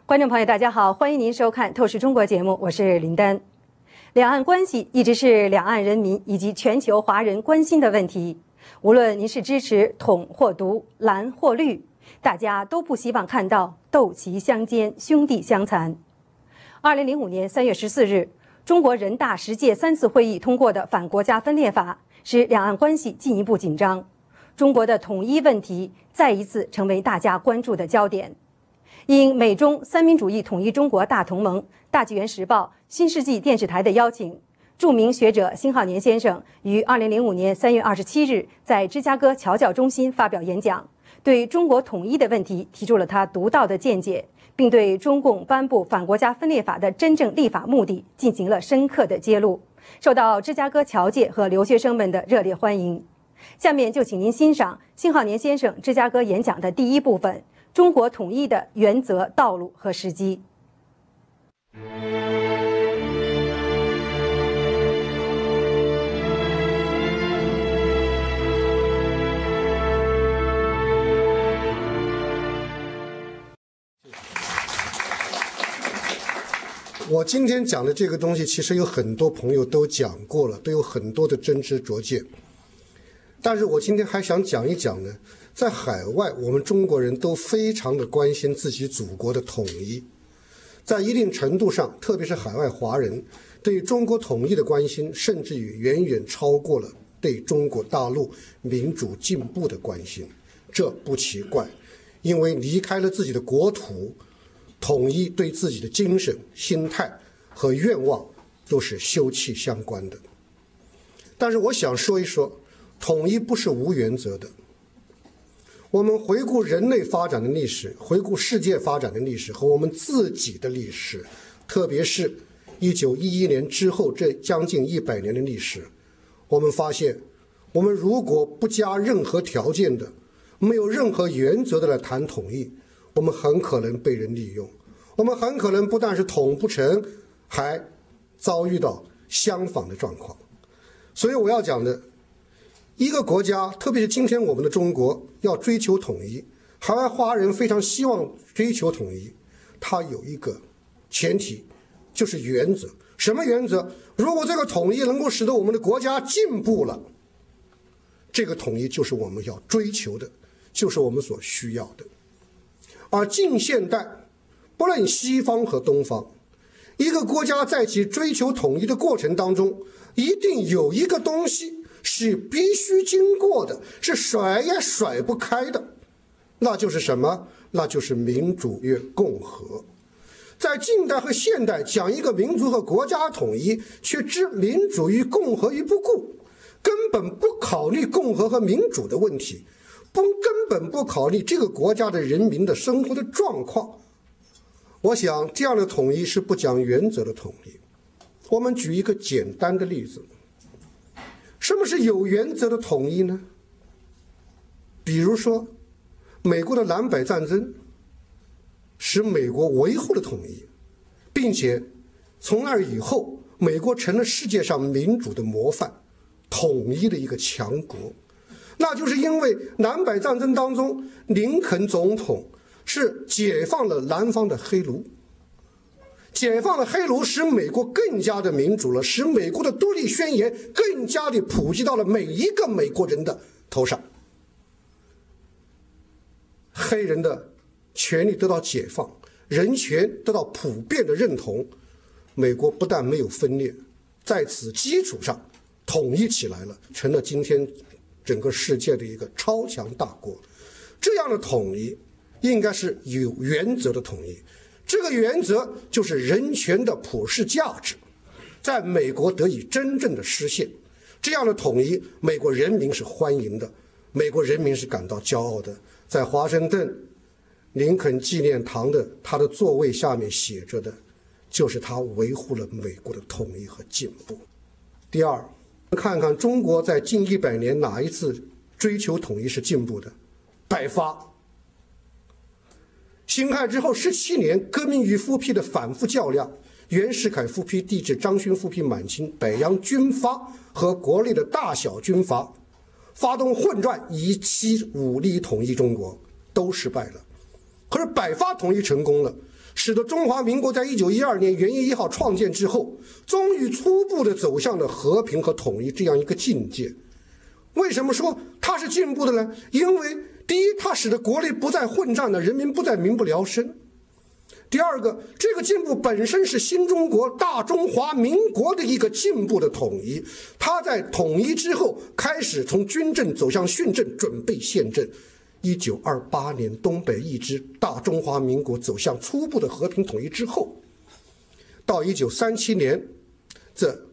观众朋友，大家好，欢迎您收看《透视中国》节目，我是林丹。两岸关系一直是两岸人民以及全球华人关心的问题。无论您是支持统或独、蓝或绿，大家都不希望看到斗旗相间、兄弟相残。2005年3月14日，中国人大10届3次会议通过的反国家分裂法，使两岸关系进一步紧张。中国的统一问题再一次成为大家关注的焦点。应美中三民主义统一中国大同盟、大纪元时报、新世纪电视台的邀请，著名学者辛浩年先生于2005年3月27日在芝加哥侨教中心发表演讲，对中国统一的问题提出了他独到的见解，并对中共颁布反国家分裂法的真正立法目的进行了深刻的揭露，受到芝加哥侨界和留学生们的热烈欢迎。下面就请您欣赏辛浩年先生芝加哥演讲的第一部分：中国统一的原则、道路和时机。 我今天讲的这个东西，其实有很多朋友都讲过了，都有很多的真知灼见。但是我今天还想讲一讲呢，在海外，我们中国人都非常的关心自己祖国的统一，在一定程度上，特别是海外华人对中国统一的关心，甚至于远远超过了对中国大陆民主进步的关心。这不奇怪，因为离开了自己的国土，统一对自己的精神、心态和愿望都是休戚相关的。但是我想说一说，统一不是无原则的。我们回顾人类发展的历史，回顾世界发展的历史和我们自己的历史，特别是1911年之后这将近100年的历史，我们发现，我们如果不加任何条件的，没有任何原则的来谈统一，我们很可能被人利用，我们很可能不但是统不成，还遭遇到相反的状况。所以我要讲的，一个国家，特别是今天我们的中国，要追求统一，海外华人非常希望追求统一，它有一个前提，就是原则。什么原则？如果这个统一能够使得我们的国家进步了，这个统一就是我们要追求的，就是我们所需要的。而近现代，不论西方和东方，一个国家在其追求统一的过程当中，一定有一个东西是必须经过的，是甩也甩不开的，那就是什么？那就是民主与共和。在近代和现代讲一个民族和国家统一，却置民主与共和于不顾，根本不考虑共和和民主的问题，根本不考虑这个国家的人民的生活的状况。我想这样的统一是不讲原则的统一。我们举一个简单的例子，什么是有原则的统一呢？比如说，美国的南北战争使美国维护了统一，并且从那以后，美国成了世界上民主的模范，统一的一个强国。那就是因为南北战争当中，林肯总统是解放了南方的黑奴，解放了黑奴，使美国更加的民主了，使美国的独立宣言更加的普及到了每一个美国人的头上，黑人的权利得到解放，人权得到普遍的认同，美国不但没有分裂，在此基础上统一起来了，成了今天整个世界的一个超强大国。这样的统一应该是有原则的统一，这个原则就是人权的普世价值在美国得以真正的实现。这样的统一，美国人民是欢迎的，美国人民是感到骄傲的。在华盛顿林肯纪念堂的他的座位下面写着的，就是他维护了美国的统一和进步。第二，看看中国在近100年哪一次追求统一是进步的？百发。辛亥之后17年，革命与复辟的反复较量，袁世凯复辟帝制，张勋复辟满清，北洋军阀和国内的大小军阀发动混战，以其武力统一中国，都失败了。可是百发统一成功了， 使得中华民国在1912年元月1号创建之后，终于初步的走向了和平和统一这样一个境界。为什么说它是进步的呢？因为第一，它使得国内不再混战了，人民不再民不聊生；第二个，这个进步本身是新中国大中华民国的一个进步的统一，它在统一之后开始从军政走向训政，准备宪政。1928年东北一支大中华民国走向初步的和平统一之后，到1937年这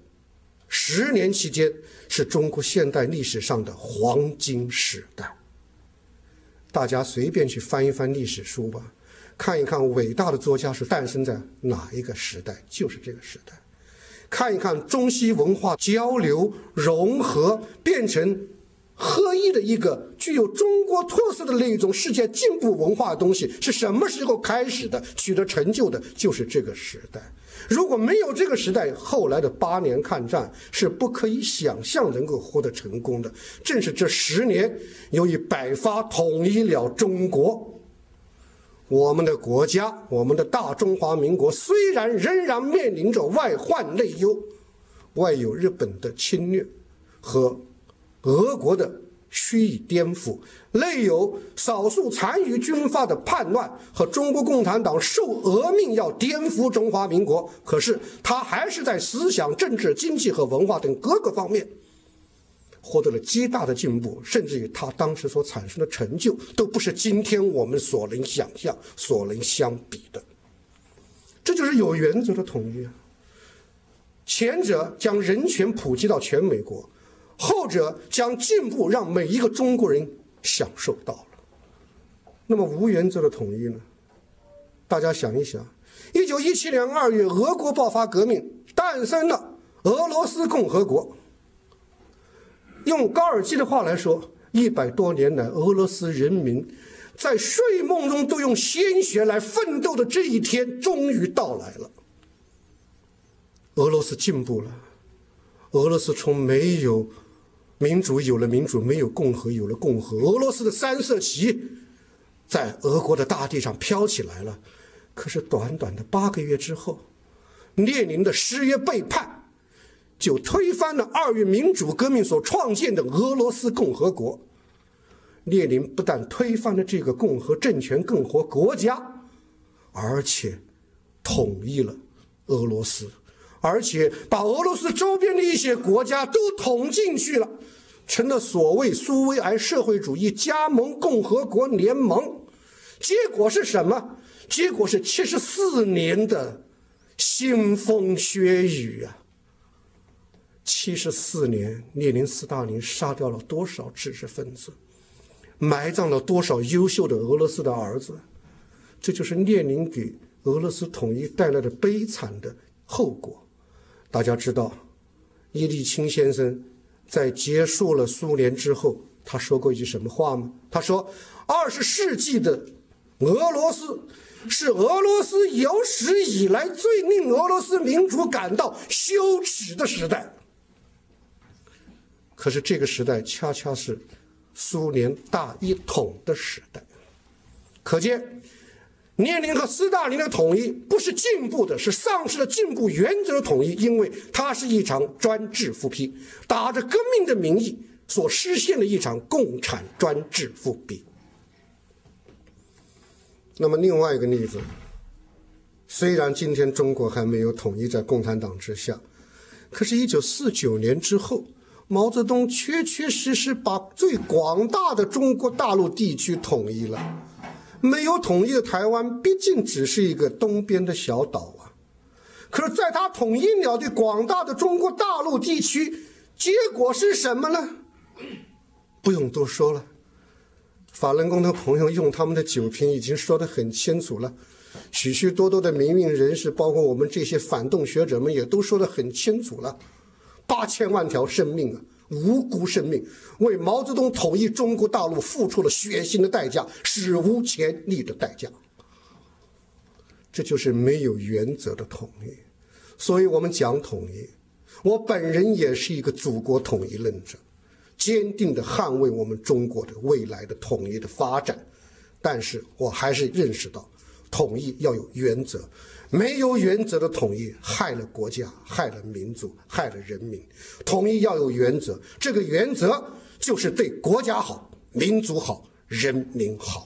10年期间是中国现代历史上的黄金时代。大家随便去翻一翻历史书吧，看一看伟大的作家是诞生在哪一个时代，就是这个时代。看一看中西文化交流融合变成合一的一个具有中国特色的那种世界进步文化的东西是什么时候开始的，取得成就的，就是这个时代。如果没有这个时代，后来的8年抗战是不可以想象能够获得成功的。正是这10年，由于百发统一了中国，我们的国家，我们的大中华民国虽然仍然面临着外患内忧，外有日本的侵略和俄国的虚以颠覆，内有少数残余军阀的叛乱和中国共产党受俄命要颠覆中华民国，可是他还是在思想、政治、经济和文化等各个方面获得了极大的进步，甚至于他当时所产生的成就都不是今天我们所能想象、所能相比的。这就是有原则的统一啊！前者将人权普及到全美国，后者将进步让每一个中国人享受到了。那么无原则的统一呢？大家想一想，1917年2月，俄国爆发革命，诞生了俄罗斯共和国。用高尔基的话来说，100多年来，俄罗斯人民在睡梦中都用鲜血来奋斗的这一天终于到来了。俄罗斯进步了，俄罗斯从没有民主有了民主，没有共和有了共和。俄罗斯的3色旗在俄国的大地上飘起来了。可是短短的8个月之后，列宁的10月背叛就推翻了2月民主革命所创建的俄罗斯共和国。列宁不但推翻了这个共和政权、共和国家，而且统一了俄罗斯，而且把俄罗斯周边的一些国家都统进去了，成了所谓苏维埃社会主义加盟共和国联盟。结果是什么？结果是74年的腥风血雨啊！74年，列宁、斯大林杀掉了多少知识分子，埋葬了多少优秀的俄罗斯的儿子。这就是列宁给俄罗斯统一带来的悲惨的后果。大家知道，叶利钦先生在结束了苏联之后，他说过一句什么话吗？他说，20世纪的俄罗斯是俄罗斯有史以来最令俄罗斯民主感到羞耻的时代。可是这个时代恰恰是苏联大一统的时代。可见列宁和斯大林的统一不是进步的，是丧失了进步原则的统一，因为它是一场专制复辟，打着革命的名义所实现的一场共产专制复辟。那么另外一个例子，虽然今天中国还没有统一在共产党之下，可是1949年之后，毛泽东确确实实把最广大的中国大陆地区统一了。没有统一的台湾毕竟只是一个东边的小岛啊，可是在他统一了对广大的中国大陆地区，结果是什么呢？不用多说了，法轮功的朋友用他们的酒瓶已经说得很清楚了，许许多多的民运人士，包括我们这些反动学者们也都说得很清楚了，8000万条生命啊，无辜生命为毛泽东统一中国大陆付出了血腥的代价，史无前例的代价。这就是没有原则的统一。所以我们讲统一，我本人也是一个祖国统一论者，坚定地捍卫我们中国的未来的统一的发展。但是我还是认识到， 统一要有原则，没有原则的统一害了国家，害了民族，害了人民。统一要有原则，这个原则就是对国家好、民族好、人民好。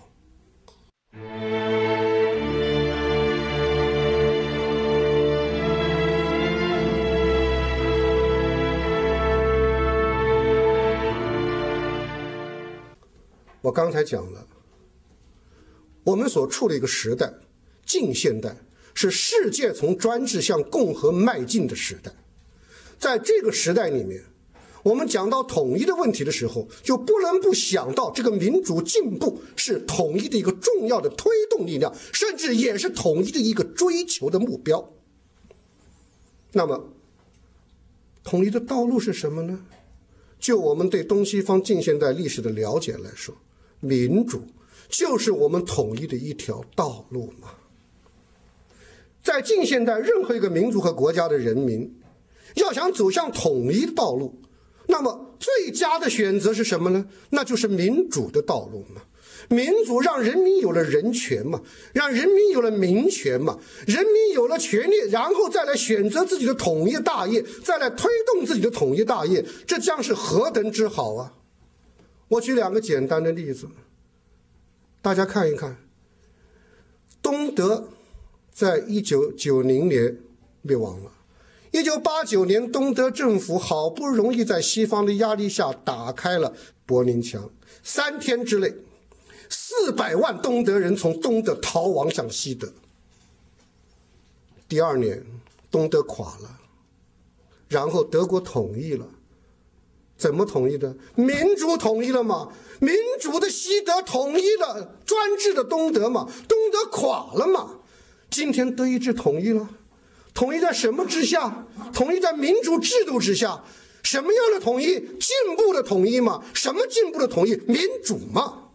我刚才讲了，我们所处的一个时代，近现代，是世界从专制向共和迈进的时代。在这个时代里面，我们讲到统一的问题的时候，就不能不想到这个民主进步是统一的一个重要的推动力量，甚至也是统一的一个追求的目标。那么，统一的道路是什么呢？就我们对东西方近现代历史的了解来说，民主就是我们统一的一条道路嘛。在近现代，任何一个民族和国家的人民要想走向统一的道路，那么最佳的选择是什么呢？那就是民主的道路嘛。民主让人民有了人权嘛，让人民有了民权嘛，人民有了权利，然后再来选择自己的统一大业，再来推动自己的统一大业，这将是何等之好啊！我举2个简单的例子，大家看一看。东德在1990年灭亡了。1989年，东德政府好不容易在西方的压力下打开了柏林墙，3天之内，400万东德人从东德逃亡向西德。第2年，东德垮了，然后德国统一了。怎么统一的？民主统一了嘛？民主的西德统一了专制的东德嘛？东德垮了嘛？今天德意志统一了，统一在什么之下？统一在民主制度之下。什么样的统一？进步的统一嘛？什么进步的统一？民主嘛？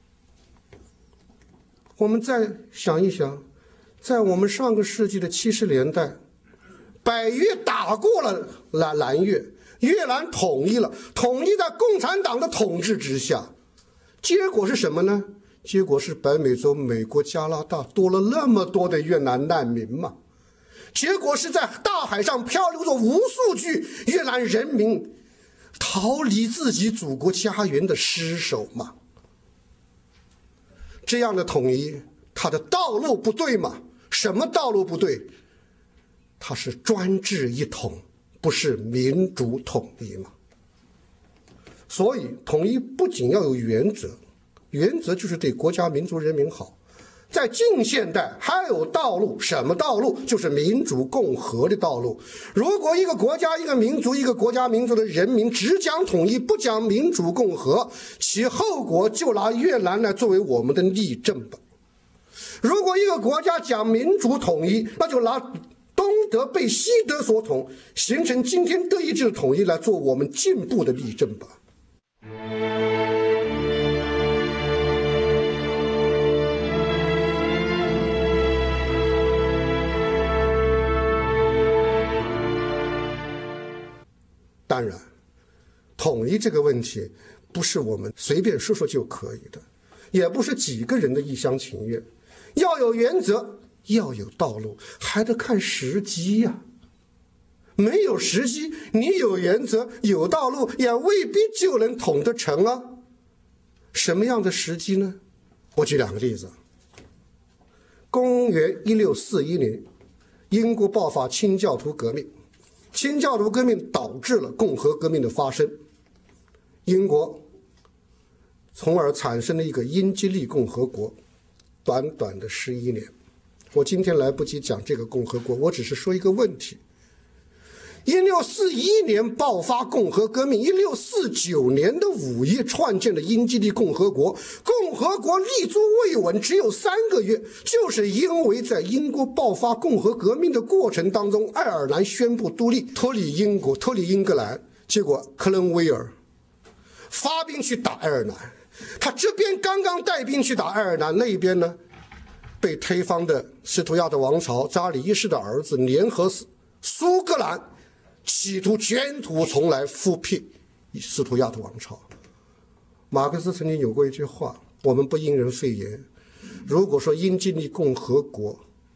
我们再想一想，在我们上个世纪的70年代，北越打过了南越，越南统一了，统一在共产党的统治之下，结果是什么呢？结果是北美洲、美国、加拿大多了那么多的越南难民嘛。结果是在大海上漂流着无数具越南人民逃离自己祖国家园的尸首嘛。这样的统一，它的道路不对嘛？什么道路不对？它是专制一统，不是民主统一嘛。所以统一不仅要有原则，原则就是对国家民族人民好。在近现代还有道路，什么道路？就是民主共和的道路。如果一个国家、一个民族、一个国家民族的人民只讲统一，不讲民主共和，其后果就拿越南来作为我们的例证吧。如果一个国家讲民主统一，那就拿东德被西德所统，形成今天德意志的统一来做我们进步的例证吧。当然，统一这个问题不是我们随便说说就可以的，也不是几个人的一厢情愿，要有原则，要有道路，还得看时机呀。没有时机，你有原则有道路，也未必就能统得成啊。什么样的时机呢？我举2个例子。公元1641年，英国爆发清教徒革命，清教徒革命导致了共和革命的发生，英国从而产生了一个英吉利共和国，短短的11年。我今天来不及讲这个共和国，我只是说一个问题。1641年爆发共和革命，1649年的5月创建了英吉利共和国。共和国立足未稳，只有3个月，就是因为在英国爆发共和革命的过程当中，爱尔兰宣布独立，脱离英国，脱离英格兰。结果克伦威尔发兵去打爱尔兰，他这边刚刚带兵去打爱尔兰，那一边呢，被推翻的斯图亚特王朝查理一世的儿子联合苏格兰，企图卷土重来，复辟斯图亚特王朝。马克思曾经有过一句话：我们不因人废言。 如果说英吉利共和国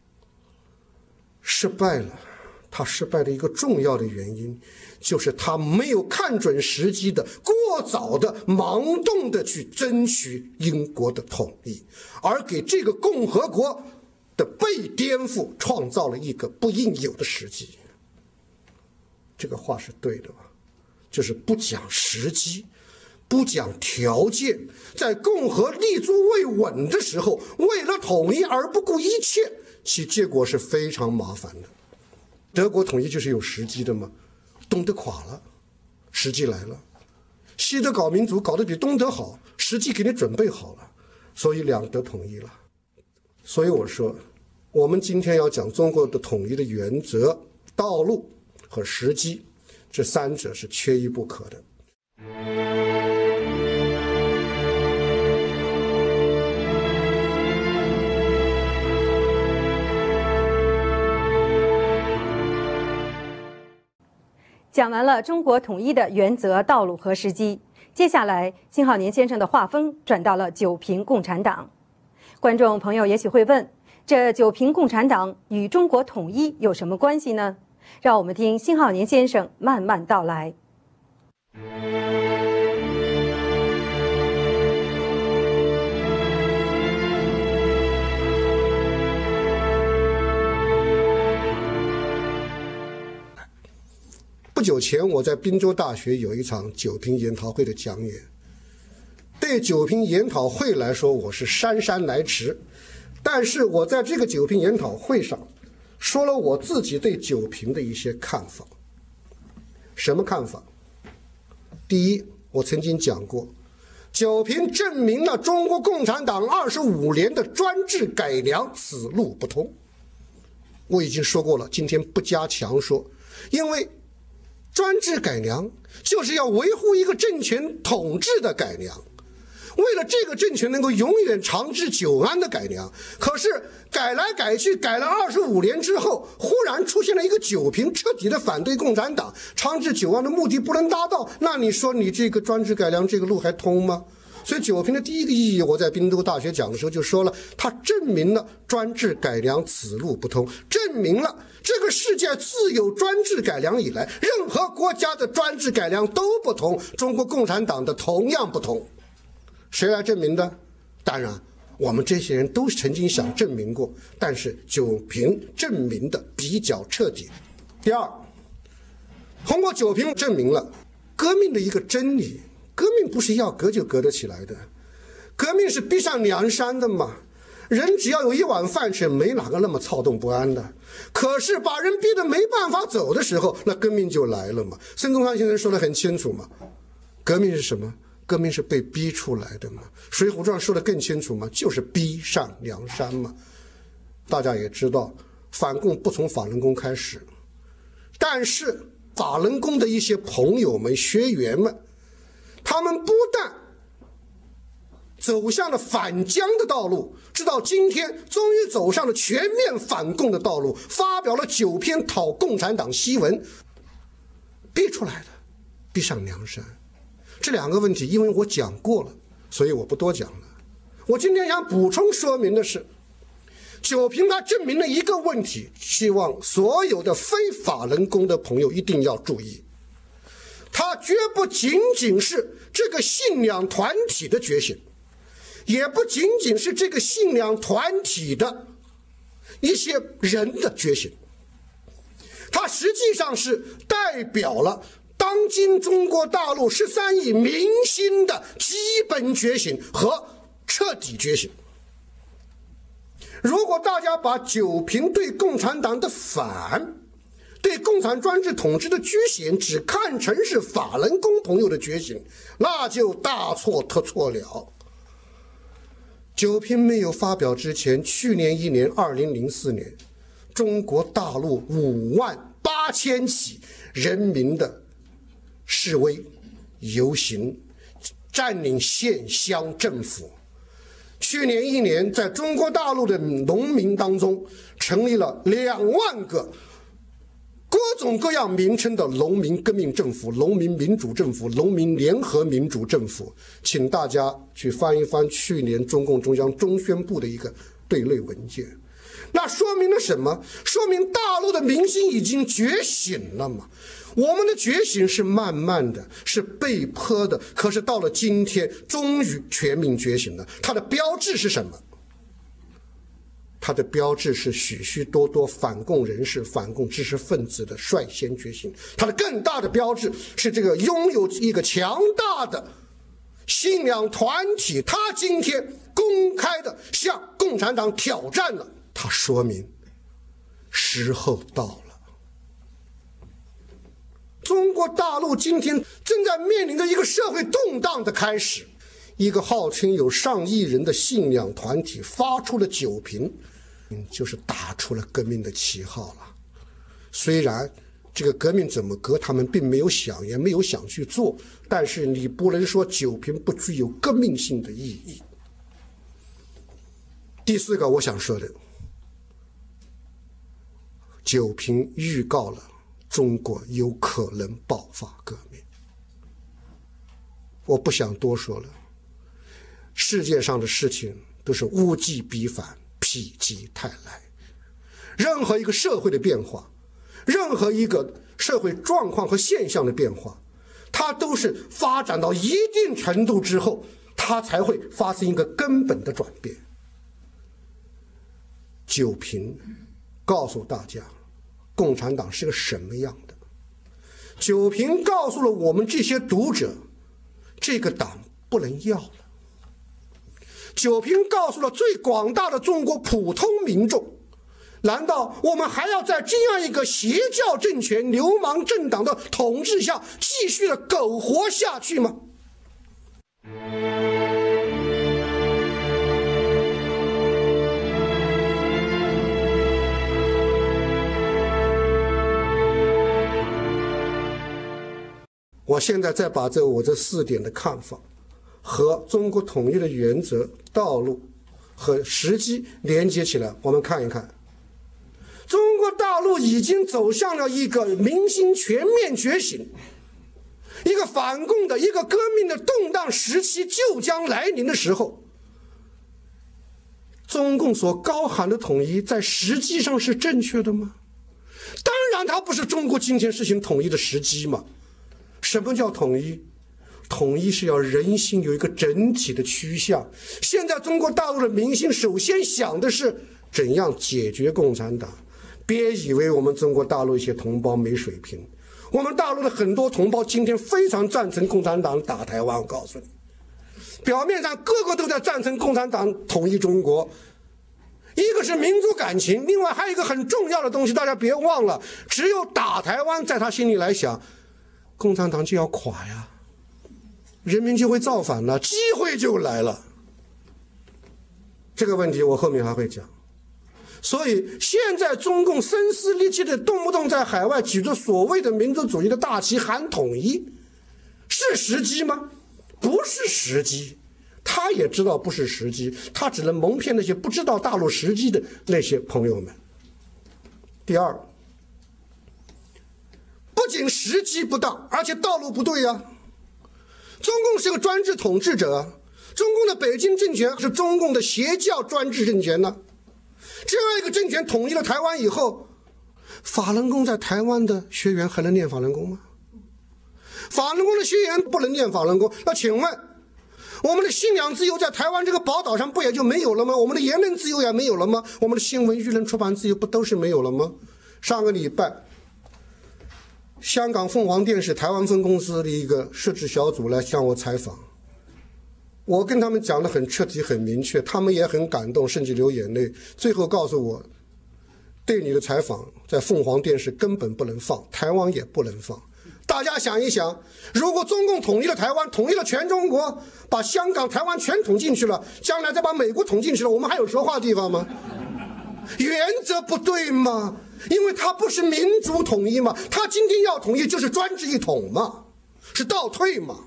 失败了，它失败的一个重要的原因就是它没有看准时机的过早的盲动的去争取英国的统一，而给这个共和国的被颠覆创造了一个不应有的时机。这个话是对的吧？就是不讲时机，不讲条件，在共和立足未稳的时候，为了统一而不顾一切，其结果是非常麻烦的。德国统一就是有时机的嘛，东德垮了，时机来了；西德搞民族搞得比东德好，时机给你准备好了，所以两德统一了。所以我说，我们今天要讲中国的统一的原则、道路和时机，这三者是缺一不可的。 讲完了中国统一的原则、道路和时机，接下来辛浩年先生的画风转到了九评共产党。观众朋友也许会问，这九评共产党与中国统一有什么关系呢？让我们听辛浩年先生慢慢道来。 不久前，我在滨州大学有一场九评研讨会的讲演。对九评研讨会来说，我是姗姗来迟，但是我在这个九评研讨会上说了我自己对九评的一些看法。什么看法？第一，我曾经讲过，九评证明了中国共产党25年的专制改良此路不通。我已经说过了，今天不加强说，因为专制改良就是要维护一个政权统治的改良，为了这个政权能够永远长治久安的改良。可是改来改去，改了25年之后，忽然出现了一个九评彻底的反对共产党，长治久安的目的不能达到，那你说你这个专制改良这个路还通吗？所以九评的第一个意义，我在滨州大学讲的时候就说了，它证明了专制改良此路不通，证明了这个世界自有专制改良以来，任何国家的专制改良都不同，中国共产党的同样不同。谁来证明的？当然我们这些人都曾经想证明过，但是九评证明的比较彻底。第二，通过九评证明了革命的一个真理，革命不是要革就革得起来的，革命是逼上梁山的嘛。人只要有一碗饭吃，没哪个那么躁动不安的。可是把人逼得没办法走的时候，那革命就来了嘛。孙中山先生说得很清楚嘛，革命是什么？革命是被逼出来的嘛。水浒传说得更清楚嘛，就是逼上梁山嘛。大家也知道，反共不从法轮功开始，但是法轮功的一些朋友们、学员们，他们不但走向了反江的道路，直到今天终于走上了全面反共的道路，发表了9篇讨共产党檄文，逼出来的，逼上梁山。这两个问题因为我讲过了，所以我不多讲了。我今天想补充说明的是，九评它证明了一个问题，希望所有的非法轮功的朋友一定要注意，它绝不仅仅是这个信仰团体的觉醒，也不仅仅是这个信仰团体的一些人的觉醒，它实际上是代表了当今中国大陆13亿民心的基本觉醒和彻底觉醒。如果大家把九评对共产党的反，对共产专制统治的觉醒只看成是法轮功朋友的觉醒，那就大错特错了。九评没有发表之前，去年一年2004年，中国大陆58000起人民的示威游行，占领县乡政府。去年一年，在中国大陆的农民当中，成立了2万个各种各样名称的农民革命政府、农民民主政府、农民联合民主政府，请大家去翻一翻去年中共中央中宣部的一个对内文件。那说明了什么？说明大陆的民心已经觉醒了嘛。我们的觉醒是慢慢的，是被迫的，可是到了今天，终于全民觉醒了。它的标志是什么？它的标志是许许多多反共人士、反共知识分子的率先觉醒。它的更大的标志是这个拥有一个强大的信仰团体，他今天公开的向共产党挑战了。它说明时候到了。中国大陆今天正在面临着一个社会动荡的开始，一个号称有上亿人的信仰团体发出了酒瓶，就是打出了革命的旗号了。虽然这个革命怎么革他们并没有想，也没有想去做，但是你不能说酒瓶不具有革命性的意义。第四个我想说的，酒瓶预告了中国有可能爆发革命。我不想多说了，世界上的事情都是物极必反，否极泰来。任何一个社会的变化，任何一个社会状况和现象的变化，它都是发展到一定程度之后，它才会发生一个根本的转变。酒瓶告诉大家共产党是个什么样的，酒瓶告诉了我们这些读者，这个党不能要了。酒瓶告诉了最广大的中国普通民众，难道我们还要在这样一个邪教政权、流氓政党的统治下继续的苟活下去吗？我现在再把我这4点的看法和中国统一的原则、道路和时机连接起来，我们看一看，中国大陆已经走向了一个民心全面觉醒，一个反共的、一个革命的动荡时期就将来临的时候，中共所高喊的统一在实际上是正确的吗？当然它不是中国今天实行统一的时机嘛。什么叫统一？统一是要人心有一个整体的趋向。现在中国大陆的民心首先想的是怎样解决共产党。别以为我们中国大陆一些同胞没水平，我们大陆的很多同胞今天非常赞成共产党打台湾。我告诉你，表面上个个都在赞成共产党统一中国，一个是民族感情，另外还有一个很重要的东西，大家别忘了，只有打台湾在他心里来想，共产党就要垮呀，人民就会造反了，机会就来了。这个问题我后面还会讲。所以现在中共声嘶力竭的动不动在海外举着所谓的民族主义的大旗喊统一，是时机吗？不是时机，他也知道不是时机，他只能蒙骗那些不知道大陆时机的那些朋友们。第二，不仅时机不当，而且道路不对啊。中共是个专制统治者啊，中共的北京政权是中共的邪教专制政权呢。这样一个政权统一了台湾以后，法轮功在台湾的学员还能念法轮功吗？法轮功的学员不能念法轮功，那请问我们的信仰自由在台湾这个宝岛上不也就没有了吗？我们的言论自由也没有了吗？我们的新闻舆论出版自由不都是没有了吗？上个礼拜香港凤凰电视台湾分公司的一个摄制小组来向我采访，我跟他们讲得很彻底很明确，他们也很感动，甚至流眼泪，最后告诉我，对你的采访在凤凰电视根本不能放，台湾也不能放。大家想一想，如果中共统一了台湾，统一了全中国，把香港台湾全统进去了，将来再把美国统进去了，我们还有说话地方吗？原则不对吗？因为它不是民主统一嘛，它今天要统一就是专制一统嘛，是倒退嘛。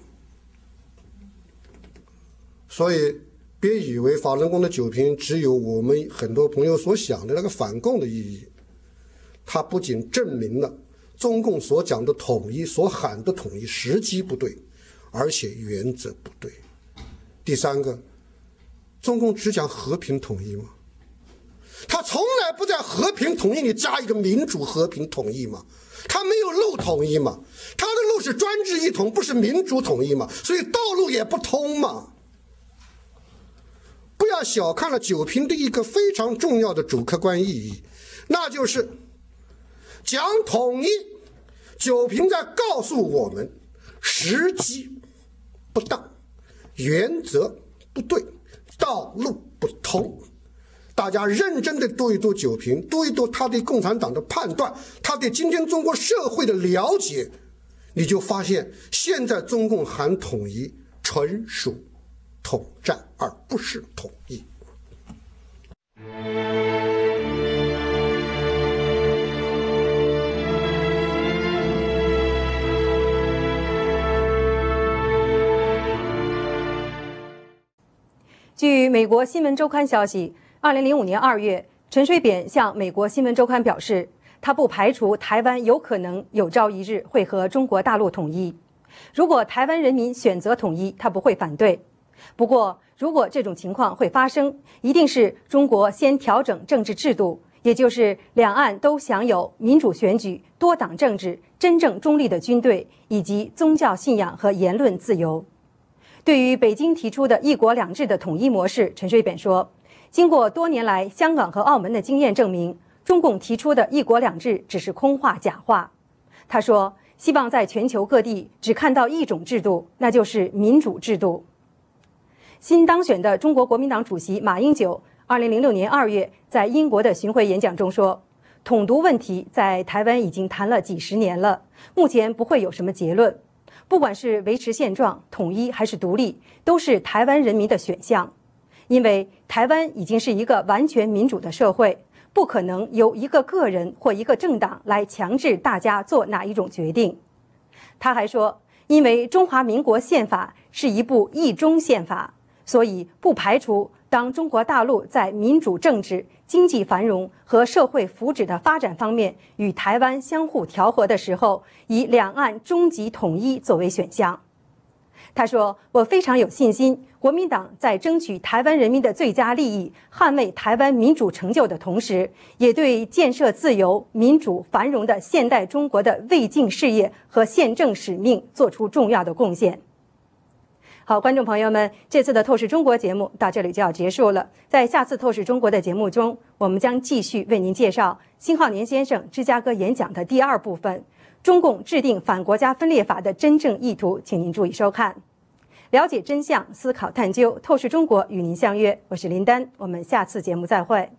所以别以为法轮功的酒瓶只有我们很多朋友所想的那个反共的意义，它不仅证明了中共所讲的统一，所喊的统一，时机不对，而且原则不对。第三个，中共只讲和平统一吗？他从来不在和平统一里加一个民主和平统一嘛？他没有路统一嘛？他的路是专制一统，不是民主统一嘛？所以道路也不通嘛。不要小看了九评的一个非常重要的主客观意义，那就是讲统一。九评在告诉我们，时机不当，原则不对，道路不通。大家认真的读一读九评，读一读他对共产党的判断，他对今天中国社会的了解，你就发现现在中共喊统一纯属统战，而不是统一。 据美国新闻周刊消息，2005年2月，陈水扁向美国新闻周刊表示，他不排除台湾有可能有朝一日会和中国大陆统一。如果台湾人民选择统一，他不会反对。不过，如果这种情况会发生，一定是中国先调整政治制度，也就是两岸都享有民主选举、多党政治、真正中立的军队以及宗教信仰和言论自由。对于北京提出的一国两制的统一模式，陈水扁说，经过多年来香港和澳门的经验证明，中共提出的一国两制只是空话假话。他说，希望在全球各地只看到一种制度，那就是民主制度。新当选的中国国民党主席马英九2006年2月在英国的巡回演讲中说，统独问题在台湾已经谈了几十年了，目前不会有什么结论。不管是维持现状、统一还是独立，都是台湾人民的选项。因为台湾已经是一个完全民主的社会，不可能由一个个人或一个政党来强制大家做哪一种决定。他还说，因为中华民国宪法是一部一中宪法，所以不排除当中国大陆在民主政治、经济繁荣和社会福祉的发展方面与台湾相互调和的时候，以两岸终极统一作为选项。他说，我非常有信心，国民党在争取台湾人民的最佳利益、捍卫台湾民主成就的同时，也对建设自由、民主、繁荣的现代中国的未竟事业和宪政使命做出重要的贡献。好，观众朋友们，这次的透视中国节目到这里就要结束了。在下次透视中国的节目中，我们将继续为您介绍辛浩年先生芝加哥演讲的第2部分，中共制定反国家分裂法的真正意图，请您注意收看。了解真相，思考探究，透视中国与您相约，我是林丹，我们下次节目再会。